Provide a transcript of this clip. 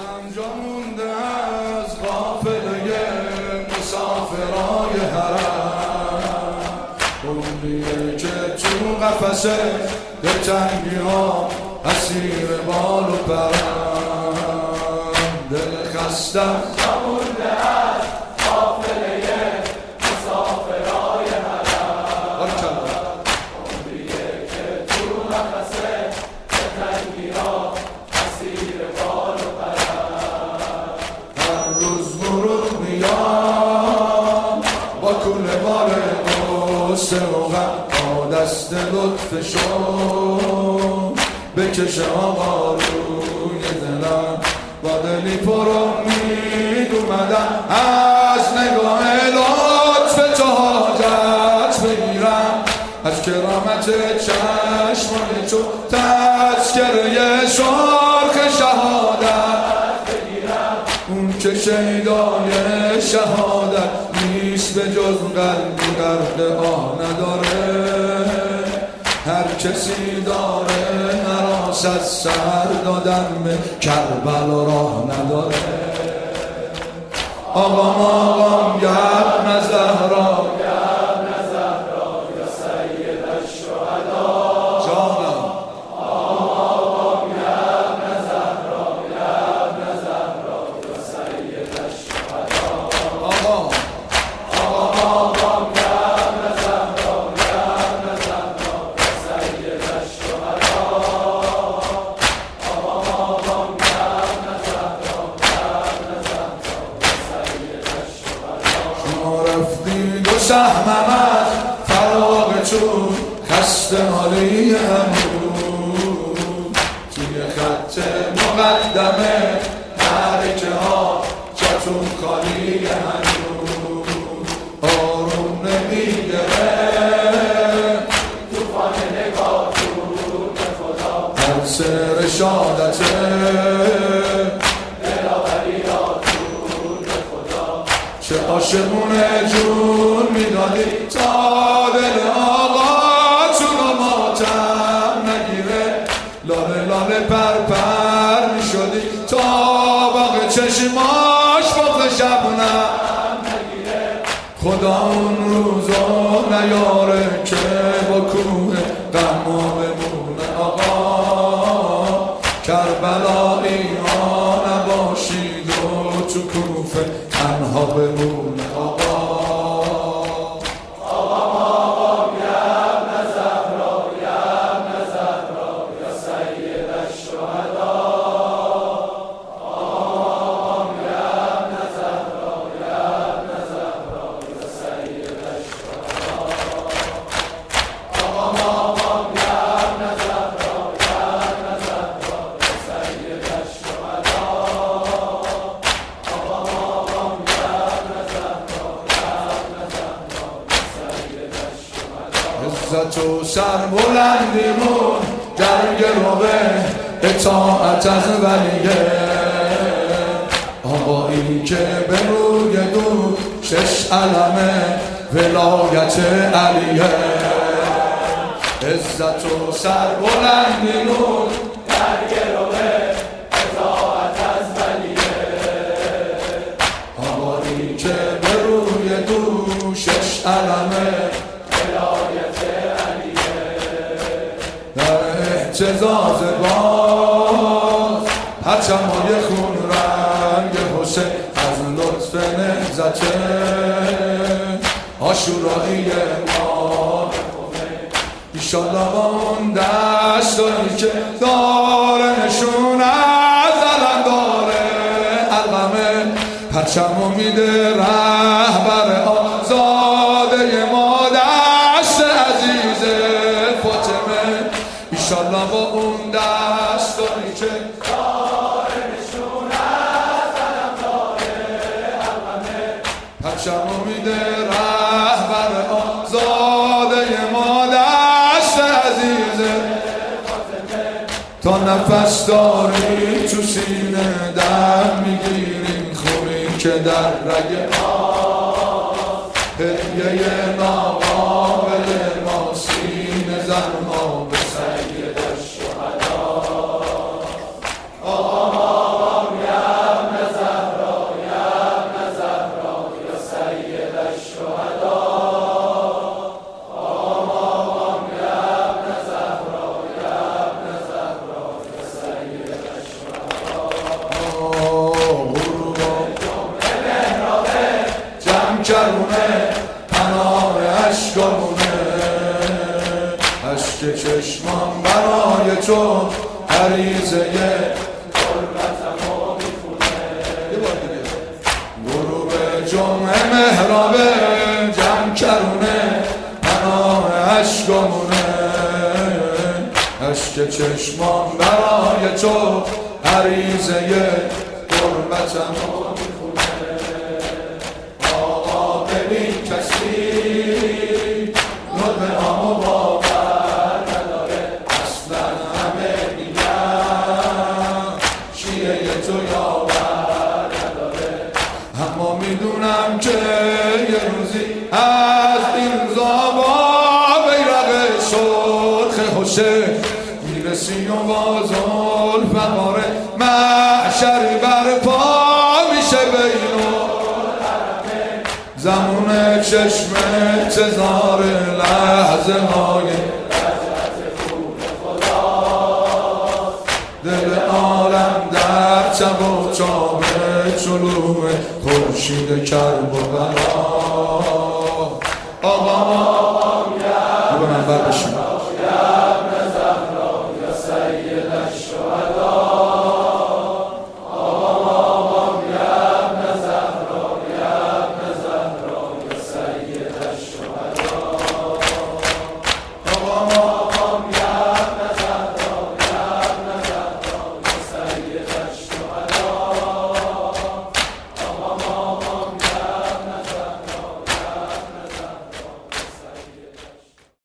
دستم جا مونده از قافله مسافرای حرم، عمریه که تو قفسه به تنگی ها اسیر بال و پرم. دل خستم جا مونده از قافله مسافرای حرم، عمریه که تو قفسه به تنگی ها اسیر بال و پرم. هر روز مرور میام با کل بار غصه و غم، با دست لطفشون بکشه آقا روی دلم، با دلی پر امید اومدم از نگاه لطف تو حاجت بگیرم، از کرامت چشمان تو تذکره سرخ شهادت بگیرم. اون که شیدای شهادت نیست به جز قلبی غرق آه نداره، هر کسی داره هراس از سر دادن به کربلا راه نداره. آقام گرم زهرا یا سید الشهدا، جانم آقام گرم زهرا یا سید الشهدا، آقا آقام گرم زهرا یا سید الشهدا، آقام گرم زهرا یا سید الشهدا. شما رفتید و سهمم از فراغ چون خسته حالی همون، توی خط مقدمه حرکه ها جاتون خالی هنون، آروم نمیگره توفان نگاهتون به خدا، هر سر شادته دلاوریاتون به خدا. چه عاشقونه جون میدادی تا دل آقا چون ماتم نگیره، لاله لاله پر پر میشدی تا باغ چشماش باغ شبنم نگیره. خدا اون روزا نیاره که با کوه غما بمونه آقا، کربلایی ها نباشید و تو کوفه تنها بمونه آقا. آقام گرم زهرا یا سید الشهدا، آقام گرم زهرا یا سید الشهدا، آقام گرم زهرا یا سید الشهدا، آقام گرم زهرا یا سید الشهدا. عزت و سربلندیمون جنگ رو به اطاعت از ولیه، آقایی که به روی دو شش علمه ولایت علیه. عزت و سربلندیمون درگه رو به اطاعت از ولیه، آقایی که به روی دو شش علمه ولایت علیه. در احتزاز باز پرچمای خون رنگ حسین از لطف نهضت عاشورایی ما، ایشالله با اون دستایی که داره نشون از علم داره علمه، پرچمو میده رهبر آزاده ما دست عزیز فاطمه، ایشالله با اون دستایی که داره نشون از علم داره علمه، پرچمو میده رهبر آزاده ما دست عزیز فاطمه. تا نفس داری تو سینه دم میگیریم خونی که در رگ هدیه ناقابل ما سینه زنها به سید الشهدا. آقام کرونه پناه اشکامونه اشک چشمان برای تو غریزه غربتمو میخونه غروب جمعه مهرابه جمع کرونه پناه اشکامونه اشک چشمان برای تو غریزه غربتمو میخونه آقا ببین کسی نور نامو باور نداره اصلا همه میگن شیعه تو یاور نداره اما میدونم که یه روزی از این زابا بیرق سرخ حسین میرسی و بازار فقاره محشری برپا میشه بینو زمان چشم انتظار لحظه های دل عالم در تب و تاب طلوع خورشید کربلا آقا به من بر بشیم